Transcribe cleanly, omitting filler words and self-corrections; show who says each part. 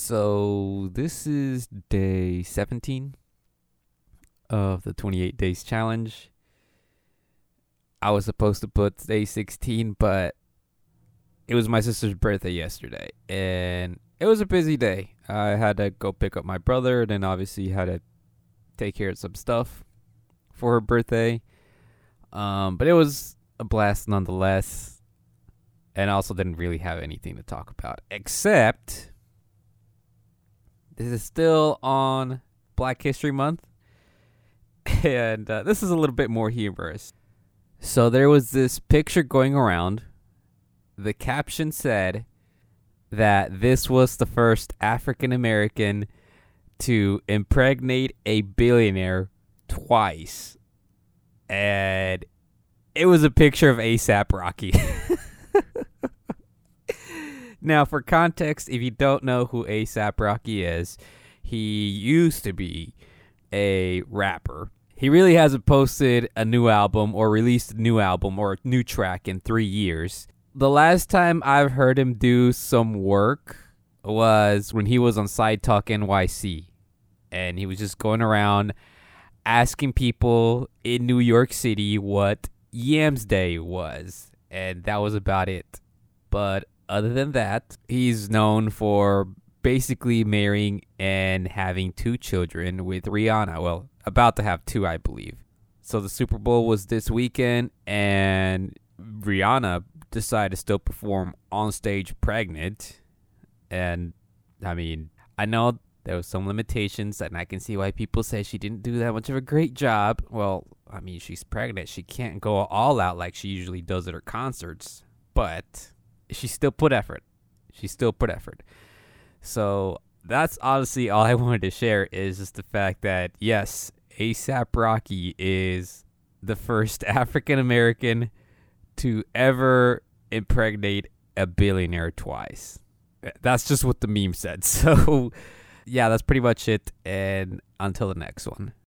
Speaker 1: So this is day 17 of the 28 days challenge. I was supposed to put day 16, but it was my sister's birthday yesterday, and it was a busy day. I had to go pick up my brother, and then obviously had to take care of some stuff for her birthday. But it was a blast nonetheless, and I also didn't really have anything to talk about, except this is still on Black History Month, and this is a little bit more humorous. So there was this picture going around. The caption said that this was the first African American to impregnate a billionaire twice. And it was a picture of A$AP Rocky. Now, for context, if you don't know who A$AP Rocky is, he used to be a rapper. He really hasn't posted a new album or released a new album or a new track in 3 years. The last time I've heard him do some work was when he was on Side Talk NYC. And he was just going around asking people in New York City what Yams Day was. And that was about it. But other than that, he's known for basically marrying and having 2 children with Rihanna. Well, about to have 2, I believe. So the Super Bowl was this weekend, and Rihanna decided to still perform on stage pregnant. And I mean, I know there was some limitations, and I can see why people say she didn't do that much of a great job. Well, I mean, she's pregnant. She can't go all out like she usually does at her concerts. But she still put effort. So that's honestly all I wanted to share, is just the fact that, yes, A$AP Rocky is the first African American to ever impregnate a billionaire twice. That's just what the meme said. So, yeah, that's pretty much it. And until the next one.